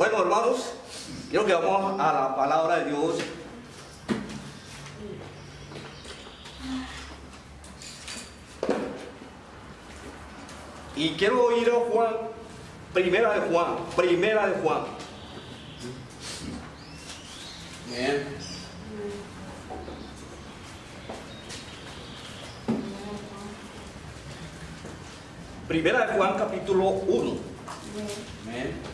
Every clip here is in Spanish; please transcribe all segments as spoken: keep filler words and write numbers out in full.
Bueno, hermanos, quiero que vamos a la palabra de Dios. Y quiero ir a Juan, primera de Juan, primera de Juan. Bien. Primera de Juan, capítulo uno. Bien.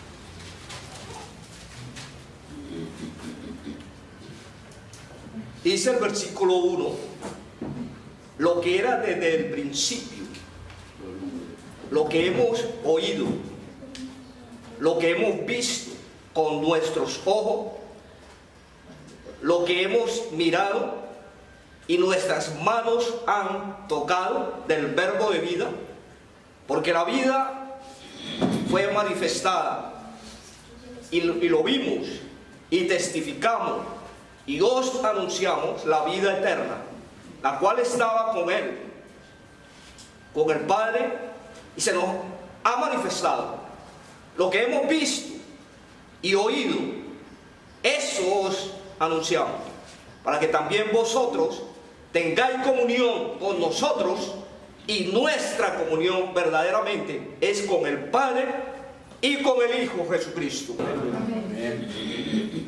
Dice el versículo uno, lo que era desde el principio, lo que hemos oído, lo que hemos visto con nuestros ojos, lo que hemos mirado y nuestras manos han tocado del verbo de vida, porque la vida fue manifestada y, y lo vimos y testificamos y os anunciamos la vida eterna, la cual estaba con Él, con el Padre, y se nos ha manifestado. Lo que hemos visto y oído, eso os anunciamos, para que también vosotros tengáis comunión con nosotros, y nuestra comunión verdaderamente es con el Padre y con el Hijo Jesucristo. Amén.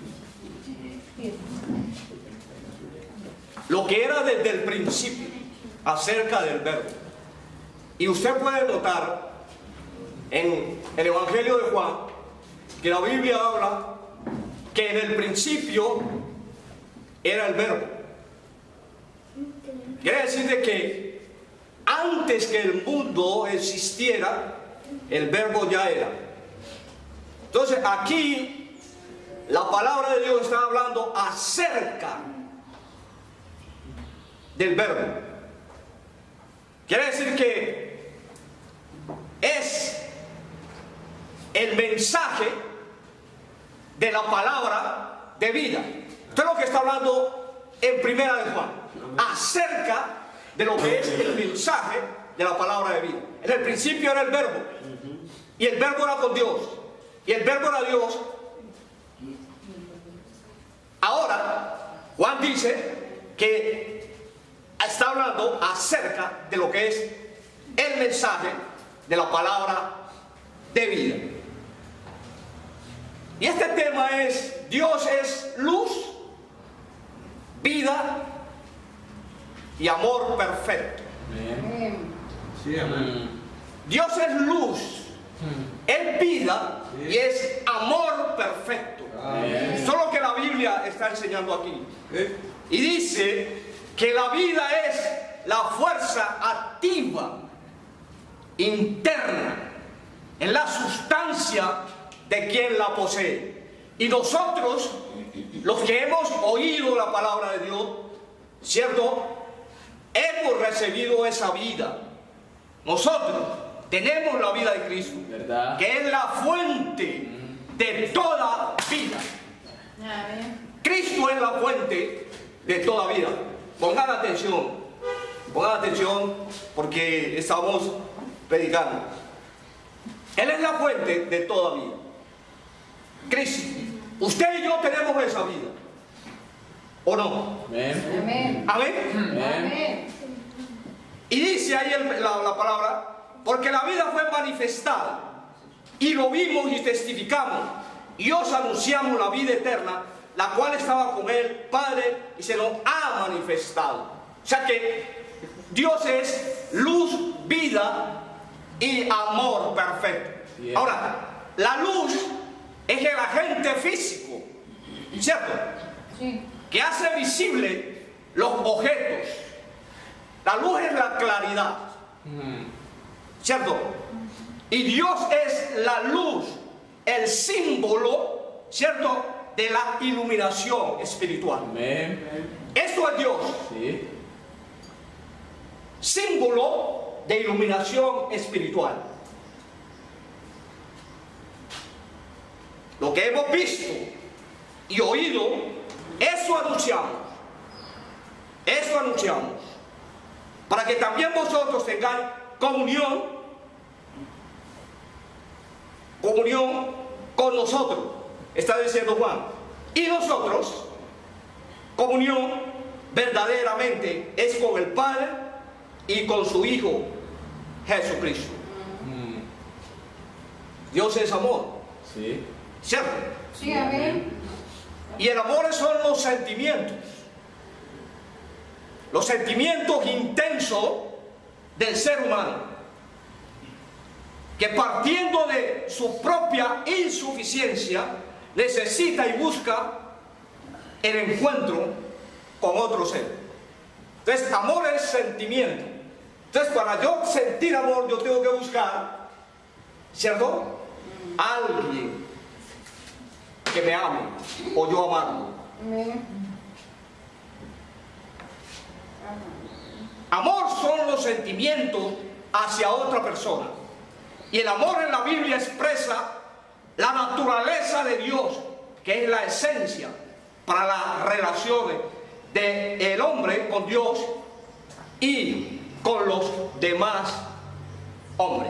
Lo que era desde el principio acerca del verbo. Y usted puede notar en el Evangelio de Juan que la Biblia habla que en el principio era el verbo. Quiere decir de que antes que el mundo existiera, el verbo ya era. Entonces aquí la palabra de Dios está hablando acerca del verbo. Quiere decir que es el mensaje de la palabra de vida. Esto es lo que está hablando en primera de Juan, acerca de lo que es el mensaje de la palabra de vida. En el principio era el verbo, y el verbo era con Dios, y el verbo era Dios. Ahora Juan dice que está hablando acerca de lo que es el mensaje de la palabra de vida. Y este tema es: Dios es luz, vida y amor perfecto. Amén. Sí, amén. Dios es luz, es vida y es amor perfecto. Amén. Eso es lo que la Biblia está enseñando aquí. Y dice que la vida es la fuerza activa interna en la sustancia de quien la posee. Y nosotros, los que hemos oído la palabra de Dios, ¿cierto?, hemos recibido esa vida. Nosotros tenemos la vida de Cristo, ¿verdad?, que es la fuente de toda vida. Amén. Cristo es la fuente de toda vida. Pongan atención, pongan atención, porque estamos predicando. Él es la fuente de toda vida. Cristo. Usted y yo tenemos esa vida, ¿o no? Amén. Amén. Amén. Amén. Y dice ahí el, la, la palabra, porque la vida fue manifestada, y lo vimos y testificamos, y os anunciamos la vida eterna, la cual estaba con el Padre y se nos ha manifestado. O sea que Dios es luz, vida y amor perfecto. Bien. Ahora, la luz es el agente físico, ¿cierto?, Sí. que hace visible los objetos. La luz es la claridad, ¿cierto? Y Dios es la luz, el símbolo, ¿cierto?, de la iluminación espiritual. Amén. Esto es Dios, Sí. símbolo de iluminación espiritual. Lo que hemos visto y oído, eso anunciamos. Eso anunciamos. Para que también vosotros tengáis comunión, comunión con nosotros, está diciendo Juan. Y nosotros, comunión verdaderamente es con el Padre y con su Hijo Jesucristo. Mm. Dios es amor, Sí. ¿cierto? Sí, amén. Y el amor son los sentimientos, los sentimientos intensos del ser humano, que partiendo de su propia insuficiencia necesita y busca el encuentro con otro ser. Entonces, amor es sentimiento. Entonces, para yo sentir amor, yo tengo que buscar, ¿cierto?, alguien que me ame o yo amarlo. Amén. Amor son los sentimientos hacia otra persona. Y el amor en la Biblia expresa la naturaleza de Dios, que es la esencia para las relaciones del hombre con Dios y con los demás hombres.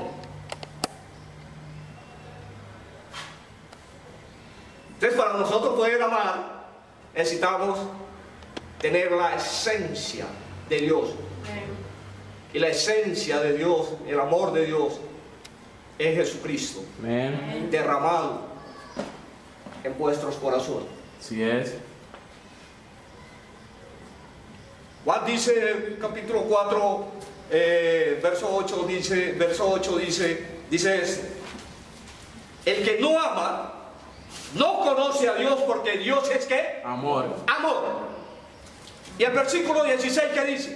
Entonces, para nosotros poder amar, necesitamos tener la esencia de Dios. Y la esencia de Dios, el amor de Dios, es Jesucristo, Amén. derramado en vuestros corazones. Así es. Juan dice, capítulo cuatro, eh, verso ocho, dice, verso ocho dice, dice esto: el que no ama, no conoce a Dios, porque Dios es ¿qué? Amor. Amor. Y el versículo dieciséis, ¿qué dice?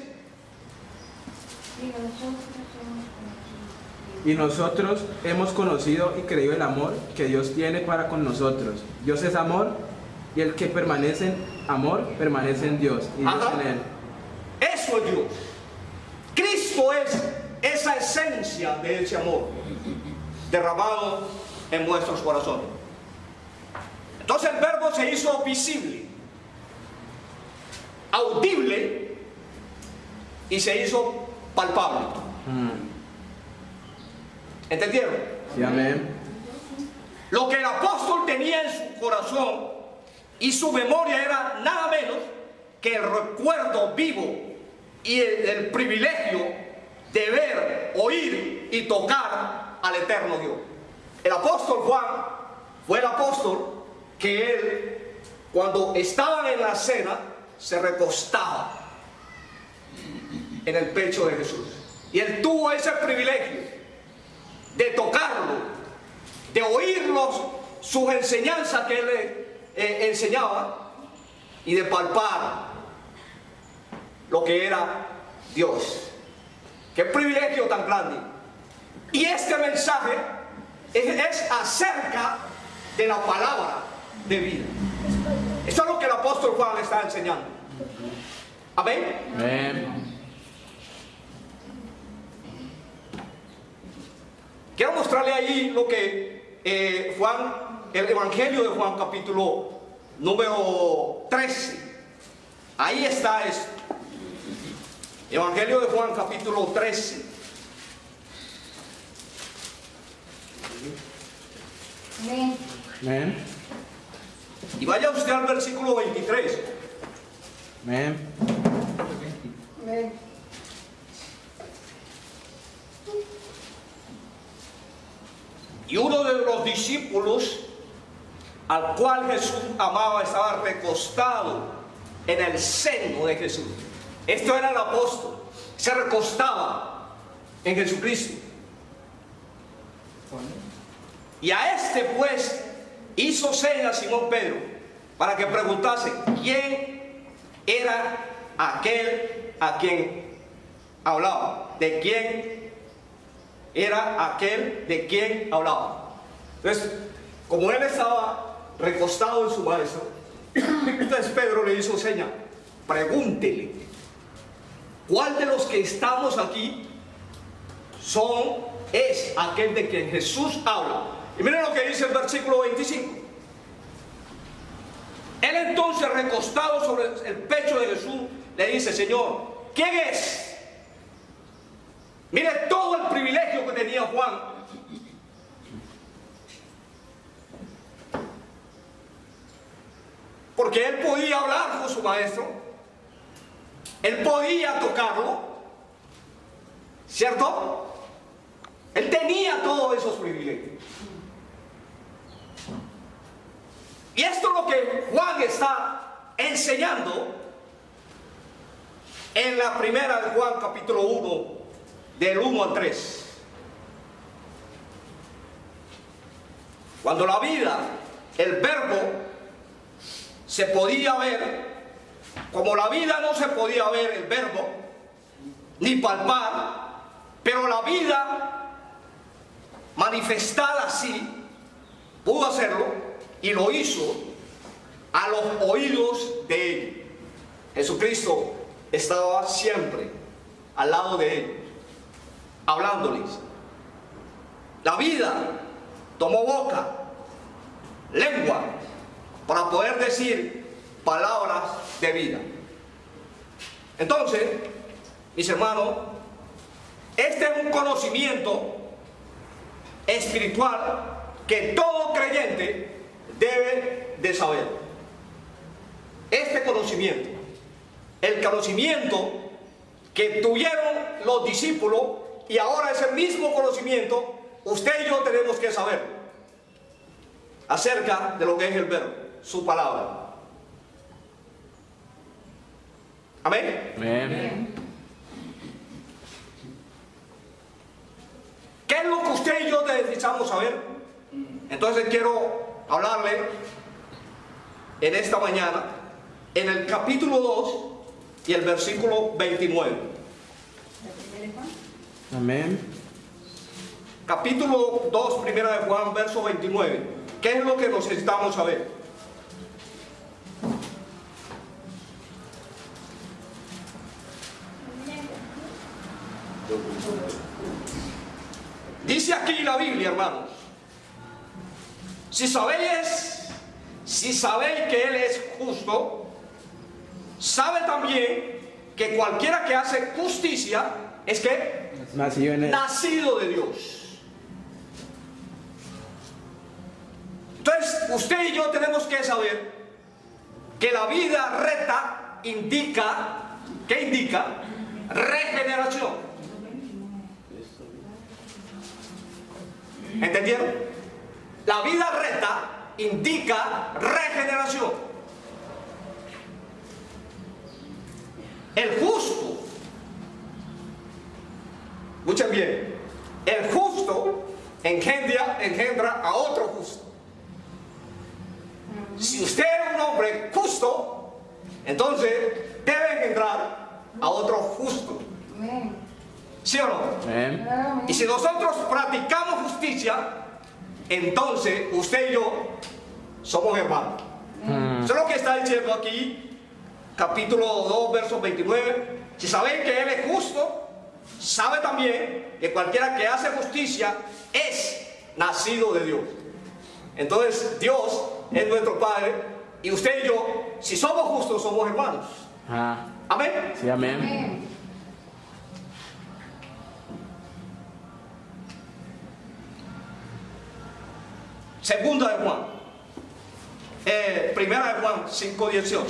Y nosotros hemos conocido y creído el amor que Dios tiene para con nosotros. Dios es amor, y el que permanece en amor permanece en Dios y Dios Ajá. en él. Eso es Dios. Cristo es esa esencia de ese amor derramado en vuestros corazones. Entonces el verbo se hizo visible, audible y se hizo palpable. Mm. ¿Entendieron? Sí, amén. Lo que el apóstol tenía en su corazón y su memoria era nada menos que el recuerdo vivo y el, el privilegio de ver, oír y tocar al eterno Dios. El apóstol Juan fue el apóstol que él, cuando estaban en la cena, se recostaba en el pecho de Jesús. Y él tuvo ese privilegio de tocarlo, de oírlos, sus enseñanzas que él eh, enseñaba, y de palpar lo que era Dios. Qué privilegio tan grande. Y este mensaje es, es acerca de la palabra de vida. Eso es lo que el apóstol Juan le está enseñando. Amén. Amén. Quiero mostrarle ahí lo que eh, Juan, el Evangelio de Juan, capítulo número trece. Ahí está esto. Evangelio de Juan, capítulo trece. Amén. Amén. Y vaya usted al versículo veintitrés. Amén. Amén. Y uno de los discípulos al cual Jesús amaba estaba recostado en el seno de Jesús. Esto era el apóstol. Se recostaba en Jesucristo. Y a este pues hizo señas Simón Pedro para que preguntase quién era aquel a quien hablaba. De quién era aquel de quien hablaba. Entonces, como él estaba recostado en su maestro, entonces Pedro le hizo seña: pregúntele, ¿cuál de los que estamos aquí son, es aquel de quien Jesús habla? Y miren lo que dice el versículo veinticinco. Él entonces, recostado sobre el pecho de Jesús, le dice: Señor, ¿quién es? Mire todo el privilegio que tenía Juan. porque él podía hablar con su maestro, él podía tocarlo, ¿cierto? Él tenía todos esos privilegios. Y esto es lo que Juan está enseñando en la primera de Juan, capítulo uno, del uno al tres. Cuando la vida, el verbo, se podía ver, como la vida no se podía ver el verbo, ni palpar, pero la vida manifestada así, pudo hacerlo y lo hizo a los oídos de él. Jesucristo estaba siempre al lado de él, hablándoles. La vida tomó boca, lengua, para poder decir palabras de vida. Entonces, mis hermanos, este es un conocimiento espiritual que todo creyente debe de saber. Este conocimiento, el conocimiento que tuvieron los discípulos, y ahora ese mismo conocimiento usted y yo tenemos que saber acerca de lo que es el verbo, su palabra. Amén. Amén. ¿Qué es lo que usted y yo necesitamos saber? Entonces quiero hablarle en esta mañana en el capítulo dos y el versículo veintinueve. Amén. Capítulo dos, primera de Juan, verso veintinueve. ¿Qué es lo que necesitamos saber? Dice aquí la Biblia, hermanos: si sabéis, si sabéis que Él es justo, sabe también que cualquiera que hace justicia es que Nacido en él. nacido de Dios. Entonces, usted y yo tenemos que saber que la vida recta indica, ¿qué indica? Regeneración. ¿Entendieron? La vida recta indica regeneración. El justo, escuchen bien, el justo engendra, engendra a otro justo. Si usted es un hombre justo, entonces debe engendrar a otro justo. ¿Sí o no? Amén. Y si nosotros practicamos justicia, entonces usted y yo somos hermanos. Mm. Eso es lo que está diciendo aquí, capítulo dos, verso veintinueve. Si sabéis que Él es justo, sabe también que cualquiera que hace justicia es nacido de Dios. Entonces Dios es nuestro Padre, y usted y yo, si somos justos, somos hermanos. Ah, Amén. sí, amén. Amén. Segunda de Juan, eh, primera de Juan cinco dieciocho.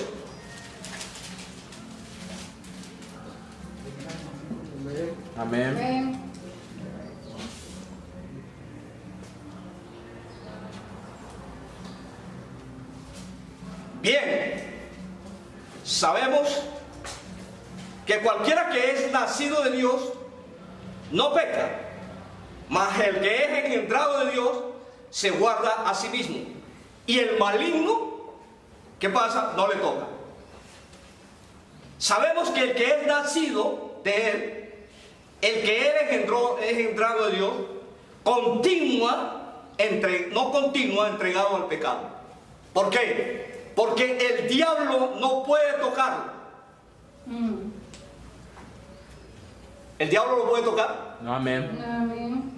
Amén. Amén. Bien, sabemos que cualquiera que es nacido de Dios no peca, mas el que es engendrado de Dios se guarda a sí mismo, y el maligno, ¿qué pasa? No le toca. Sabemos que el que es nacido de Él, el que Él engendró, es engendrado de Dios, continúa, entre, no continúa entregado al pecado. ¿Por qué? Porque el diablo no puede tocarlo. Mm. ¿El diablo lo puede tocar? No, amén. Amén.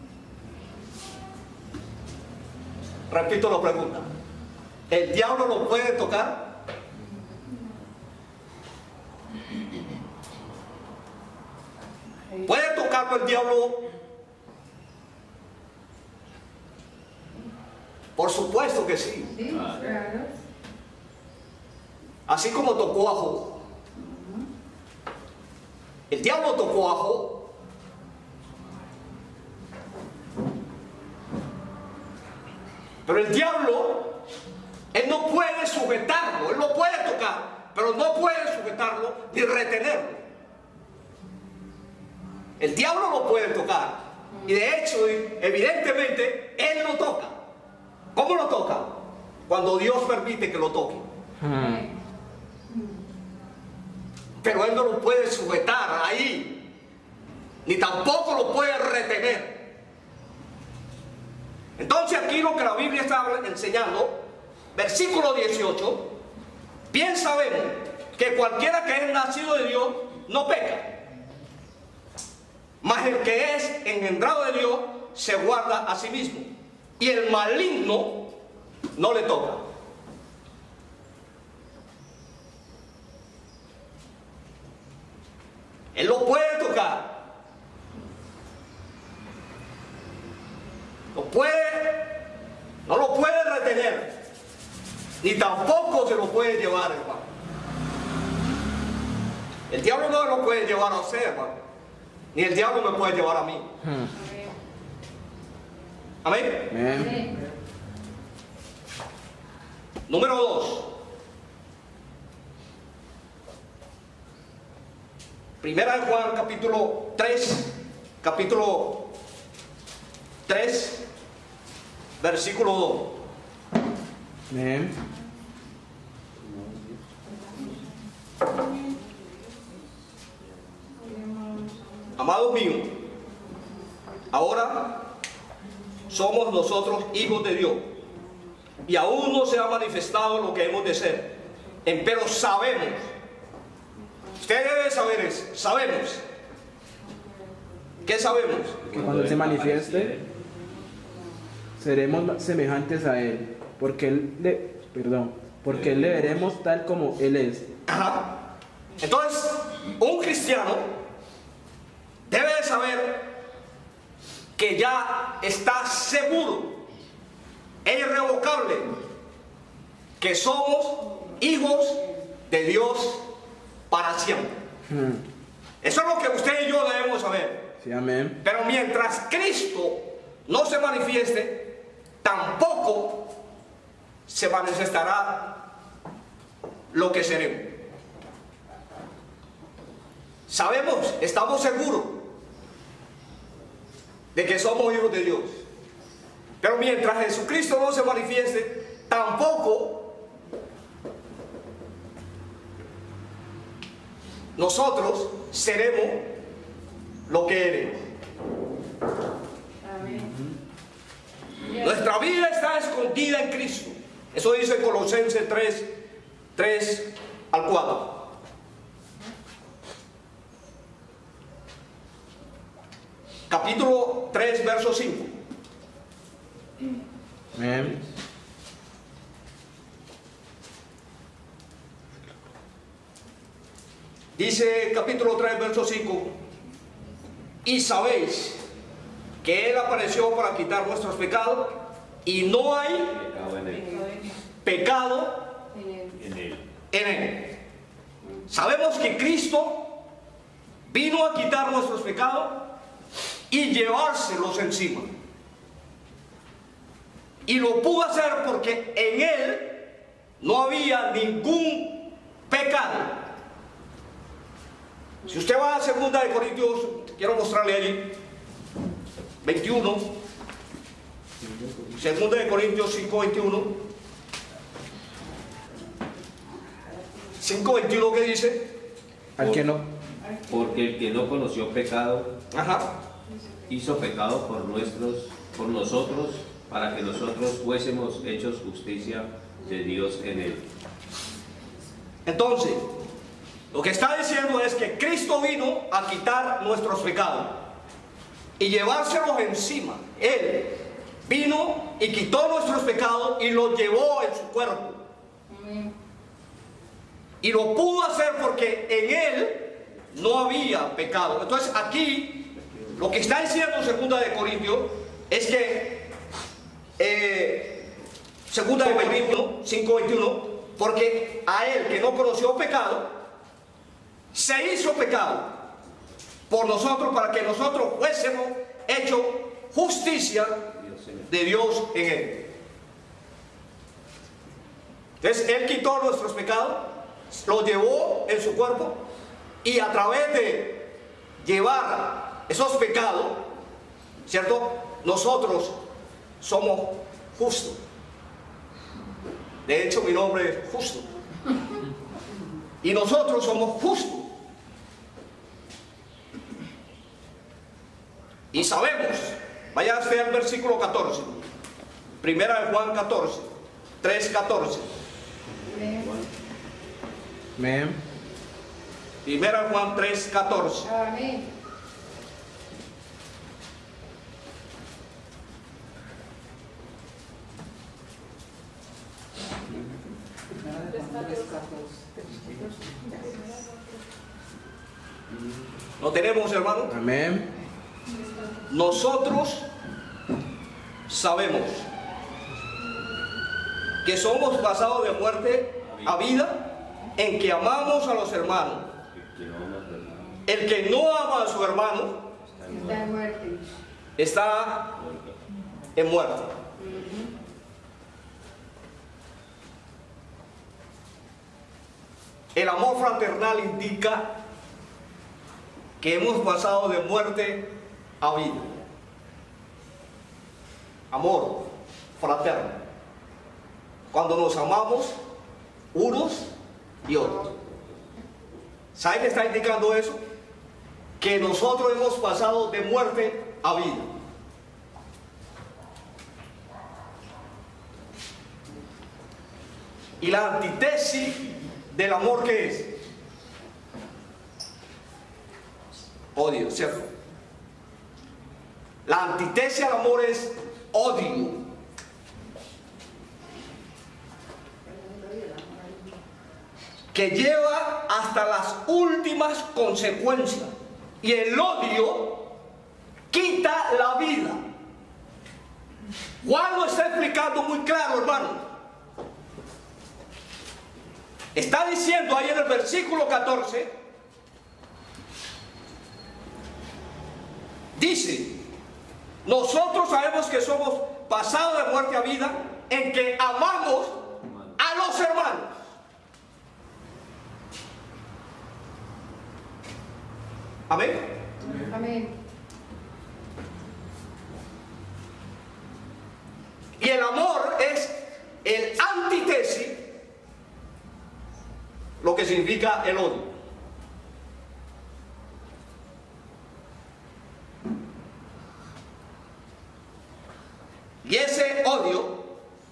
Repito la pregunta. ¿El diablo lo puede tocar? ¿Puede tocarlo el diablo? Por supuesto que sí. Sí, claro. así como tocó a Job. El diablo tocó a Job. Pero el diablo, él no puede sujetarlo, él lo puede tocar, pero no puede sujetarlo ni retenerlo. El diablo lo puede tocar, y de hecho, evidentemente, él lo toca. ¿Cómo lo toca? Cuando Dios permite que lo toque. Hmm. Pero él no lo puede sujetar ahí, ni tampoco lo puede retener. Entonces aquí lo que la Biblia está enseñando, versículo dieciocho, bien sabemos que cualquiera que es nacido de Dios no peca, mas el que es engendrado de Dios se guarda a sí mismo, y el maligno no le toca. Él lo puede tocar, lo puede, no lo puede retener, ni tampoco se lo puede llevar, hermano. El diablo no lo puede llevar a usted, hermano, ni el diablo me puede llevar a mí. Hmm. Amén. Amén. Número dos. Primera de Juan, capítulo tres, capítulo tres, versículo dos. Amén. Amados míos, ahora somos nosotros hijos de Dios, y aún no se ha manifestado lo que hemos de ser, empero sabemos. Usted debe saber eso, sabemos. ¿Qué sabemos? Que cuando se manifieste, seremos semejantes a Él, porque Él le, perdón, porque Él le veremos tal como Él es. Ajá. Entonces, un cristiano debe de saber que ya está seguro e irrevocable que somos hijos de Dios para siempre. Hmm. Eso es lo que usted y yo debemos saber. Sí, amén. Pero mientras Cristo no se manifieste, tampoco se manifestará lo que seremos. Sabemos, estamos seguros de que somos hijos de Dios. Pero mientras Jesucristo no se manifieste, tampoco nosotros seremos lo que eres. Amén. Nuestra vida está escondida en Cristo. Eso dice Colosenses tres, tres al cuatro. Capítulo tres, verso cinco. Amén. Dice capítulo tres, verso cinco. Y sabéis que Él apareció para quitar vuestros pecados, y no hay Pecado en él. pecado En él. en Él. Sabemos que Cristo vino a quitar nuestros pecados y llevárselos encima. Y lo pudo hacer porque en Él no había ningún pecado. Si usted va a segunda de Corintios, quiero mostrarle allí, veintiuno, segunda de Corintios cinco, veintiuno, cinco, veintiuno, ¿qué dice? Al que no. Porque el que no conoció pecado, Ajá. hizo pecado por nuestros, por nosotros, para que nosotros fuésemos hechos justicia de Dios en él. Entonces, lo que está diciendo es que Cristo vino a quitar nuestros pecados y llevárselos encima. Él vino y quitó nuestros pecados y los llevó en su cuerpo. Amén. Y lo pudo hacer porque en Él no había pecado. Entonces aquí, lo que está diciendo segunda de Corintios es que, eh, segunda de Corintios cinco, veintiuno, Porque a él que no conoció pecado, se hizo pecado por nosotros para que nosotros fuésemos hechos justicia de Dios en él. Entonces él quitó nuestros pecados, los llevó en su cuerpo y a través de llevar esos pecados, ¿cierto? Nosotros somos justos. De hecho, mi nombre es Justo. Y nosotros somos justos. Y sabemos, vaya a ver el versículo catorce. Primera de Juan catorce, tres, catorce. Amén. Primera de Juan tres, catorce. Amén. ¿Lo tenemos, hermano? Amén. Nosotros sabemos que somos pasados de muerte a vida en que amamos a los hermanos. El que no ama a su hermano Está en muerte. está en muerte. El amor fraternal indica que hemos pasado de muerte a vida. Amor fraterno. Cuando nos amamos unos y otros. ¿Sabe qué está indicando eso? Que nosotros hemos pasado de muerte a vida. Y la antítesis del amor, ¿qué es? Odio, ¿cierto? La antítesis al amor es odio. Que lleva hasta las últimas consecuencias. Y el odio quita la vida. Juan lo está explicando muy claro, hermano. Está diciendo ahí en el versículo catorce, dice, nosotros sabemos que somos pasados de muerte a vida en que amamos a los hermanos. Amén. Amén. Y el amor es el antítesis, lo que significa el odio. Y ese odio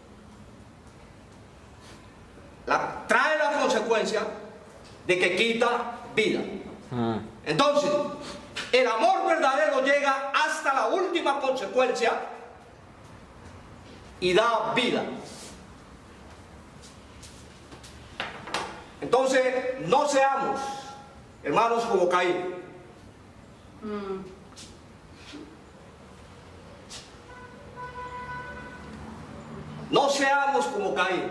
la, trae la consecuencia de que quita vida. Ah. Entonces, el amor verdadero llega hasta la última consecuencia y da vida. Entonces, no seamos, hermanos, como Caín. Mm. No seamos como Caín.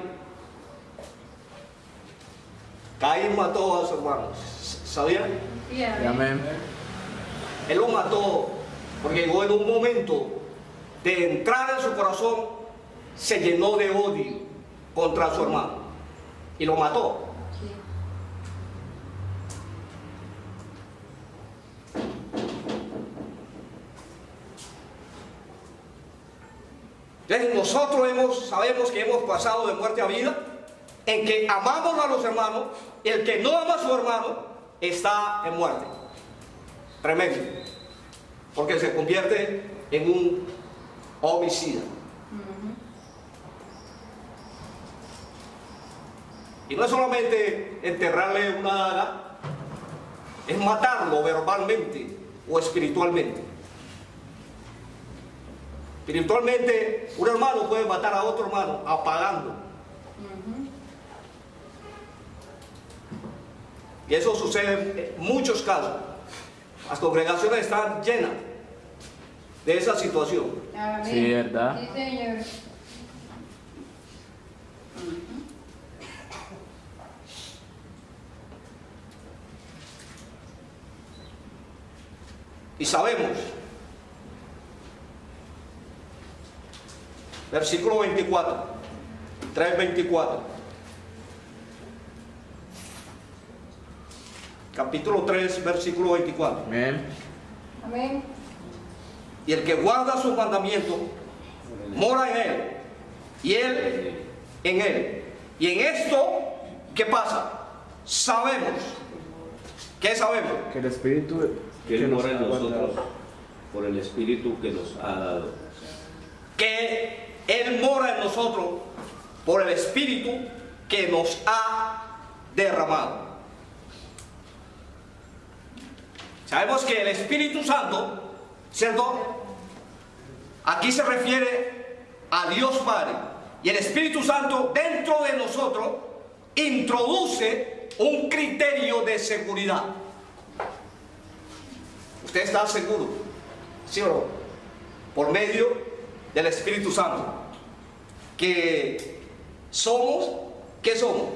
Caín mató a sus hermanos. ¿Sabían? Y amén. Amén. Él lo mató porque llegó en un momento de entrar en su corazón, se llenó de odio contra su hermano y lo mató. Sí. Entonces nosotros hemos, sabemos que hemos pasado de muerte a vida en que amamos a los hermanos. El que no ama a su hermano está en muerte. Tremendo. Porque se convierte en un homicida. Y no es solamente enterrarle una daga, es matarlo verbalmente o espiritualmente. Espiritualmente, un hermano puede matar a otro hermano apagando. Y eso sucede en muchos casos. Las congregaciones están llenas de esa situación. Amén. Sí, ¿verdad? Sí, Señor. sabemos, versículo veinticuatro, tres veinticuatro, capítulo tres, versículo veinticuatro. Amén. Amén. Y el que guarda sus mandamientos mora en él, y él en él. Y en esto, ¿qué pasa? Sabemos. ¿Qué sabemos? Que el Espíritu Que Él nos mora en ha nosotros guardado. por el Espíritu que nos ha dado. Que Él mora en nosotros por el Espíritu que nos ha derramado. Sabemos que el Espíritu Santo, ¿cierto? Aquí se refiere a Dios Padre. Y el Espíritu Santo dentro de nosotros introduce un criterio de seguridad. ¿Usted está seguro? ¿Sí o no? Por medio del Espíritu Santo. Que somos, ¿qué somos?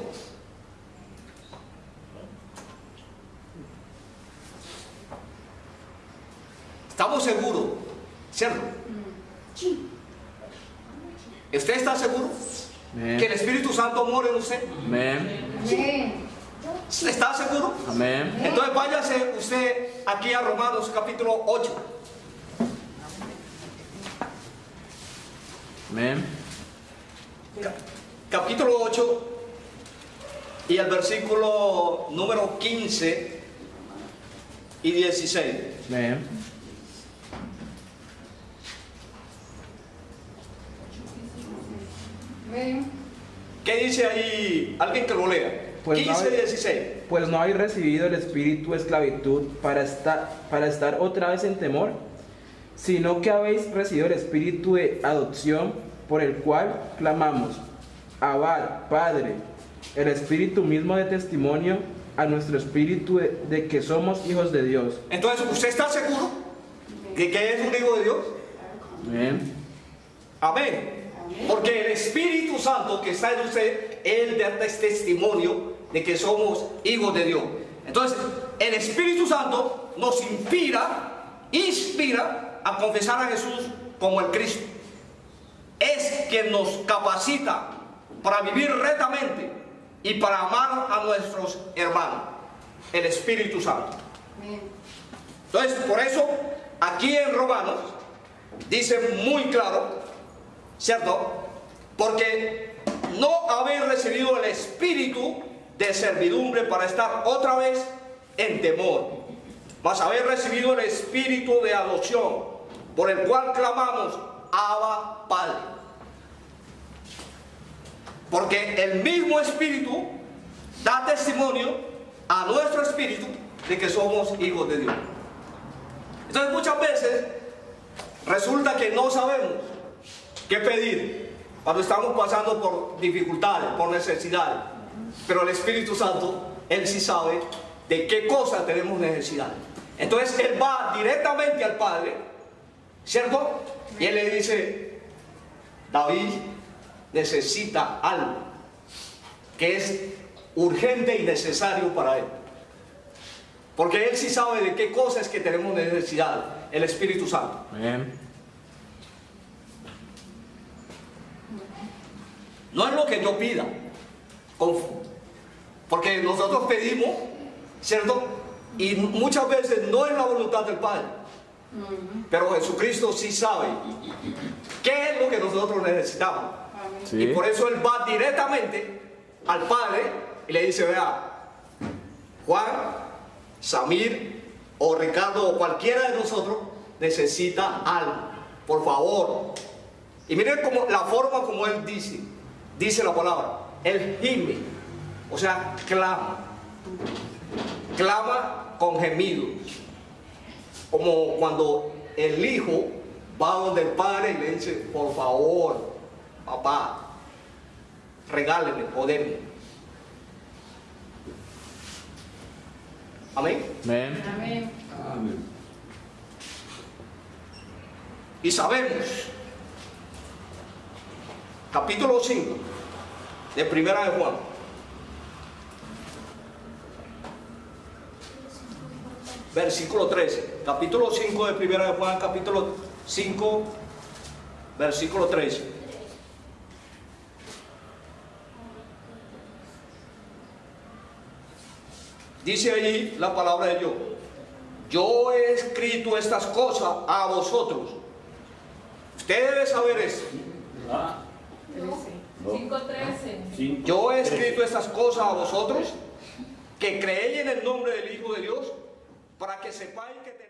Estamos seguros, ¿cierto? ¿Usted está seguro Amén. que el Espíritu Santo mora en usted? Amén. Amén. ¿Está seguro? Amén. Entonces váyase usted aquí a Romanos capítulo ocho. Amén. Ca- Capítulo ocho y el versículo número quince y dieciséis. Amén. Amén. ¿Qué dice ahí? Alguien que lo lea. Pues no quince y hay- dieciséis. Pues no habéis recibido el espíritu de esclavitud para estar, para estar otra vez en temor, sino que habéis recibido el espíritu de adopción por el cual clamamos, Abba, Padre. El espíritu mismo de testimonio a nuestro espíritu de, de que somos hijos de Dios. Entonces, ¿usted está seguro de que es un hijo de Dios? Amén. Amén. Porque el Espíritu Santo que está en usted, Él da testimonio de que somos hijos de Dios. Entonces, el Espíritu Santo nos inspira, inspira a confesar a Jesús como el Cristo. Es quien nos capacita para vivir rectamente y para amar a nuestros hermanos. El Espíritu Santo. Amén. Entonces, por eso, aquí en Romanos, dice muy claro, ¿cierto? Porque no habéis recibido el espíritu de servidumbre para estar otra vez en temor, mas habéis recibido el espíritu de adopción, por el cual clamamos, Abba, Padre. Porque el mismo espíritu da testimonio a nuestro espíritu de que somos hijos de Dios. Entonces muchas veces resulta que no sabemos qué pedir cuando estamos pasando por dificultades, por necesidades. Pero el Espíritu Santo, Él sí sabe de qué cosas tenemos necesidad. Entonces Él va directamente al Padre, ¿cierto? Y Él le dice, David necesita algo que es urgente y necesario para Él. Porque Él sí sabe de qué cosas que tenemos necesidad, el Espíritu Santo. Amén. No es lo que yo pida, porque nosotros pedimos, ¿cierto? Y muchas veces no es la voluntad del Padre. Pero Jesucristo sí sabe qué es lo que nosotros necesitamos. Amén. Sí. Y por eso Él va directamente al Padre y le dice, vea, Juan, Samir o Ricardo o cualquiera de nosotros necesita algo, por favor. Y miren como, la forma como Él dice, dice la palabra, Él gime, o sea, clama, clama con gemidos, como cuando el hijo va donde el padre y le dice, por favor, papá, regáleme o denme. Amén. Amén. Amén. Y sabemos, capítulo cinco de Primera de Juan, versículo trece. Capítulo cinco de Primera de Juan, capítulo cinco, versículo trece. Dice allí la palabra de Dios: yo he escrito estas cosas a vosotros. Usted debe saber esto. cinco trece. Yo he escrito estas cosas a vosotros que creéis en el nombre del Hijo de Dios, para que sepáis que tenéis